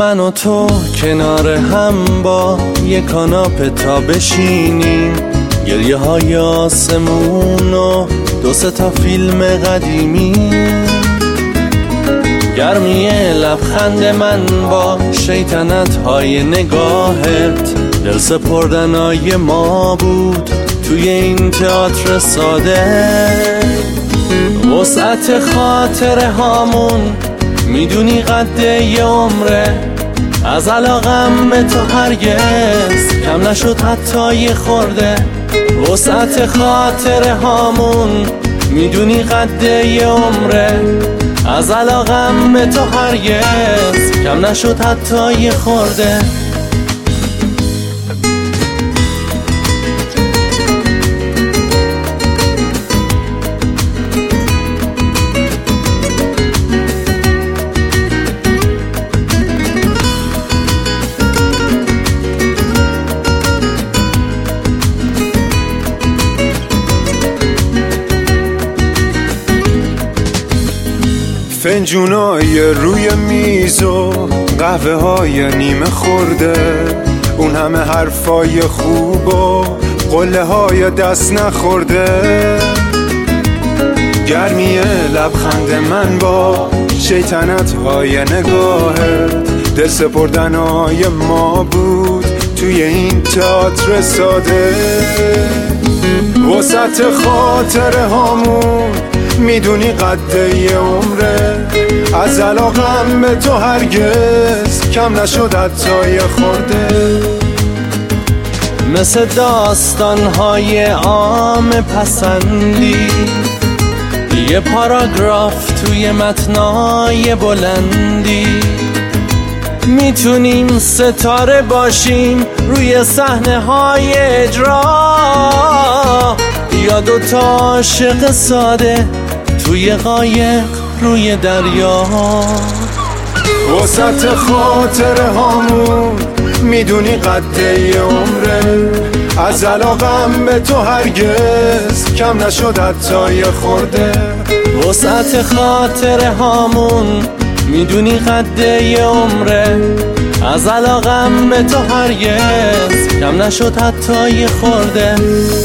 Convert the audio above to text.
من و تو کنار هم با یه کاناپه تا بشینیم، گریه های آسمون و 2-3 تا فیلم قدیمی، گرمی لبخند من با شیطنت های نگاهت، دل سپردنای ما بود توی این تئاتر ساده. وسعت خاطره هامون میدونی قد یه عمره، از علاقم به تو هرگز کم نشد حتی یه خورده. وسعت خاطره هامون میدونی قد یه عمره، از علاقم به تو هرگز کم نشد حتی یه خورده. فنجونای روی میز و قهوه های نیمه خورده، اون همه حرفای خوب و قله های دست نخورده، گرمی لبخند من با شیطنت های نگاهت، دل سپردنای ما بود توی این تئاتر ساده. وسط خاطره هامون میدونی قد یه عمره، از علاقم به تو هرگز کم نشد حتی یه خورده. مثل داستان‌های عام پسندی، یه پاراگراف توی متنای بلندی، میتونیم ستاره باشیم روی صحنه‌های اجرا، یا 2 تا عاشق ساده توی قایق روی دریا. وسط خاطره هامون میدونی قد یه عمره، از علاقم به تو هرگز کم نشد حتی یه خورده. وسعت خاطره هامون میدونی قد یه عمره، از علاقم به تو هرگز کم نشد حتی یه خورده.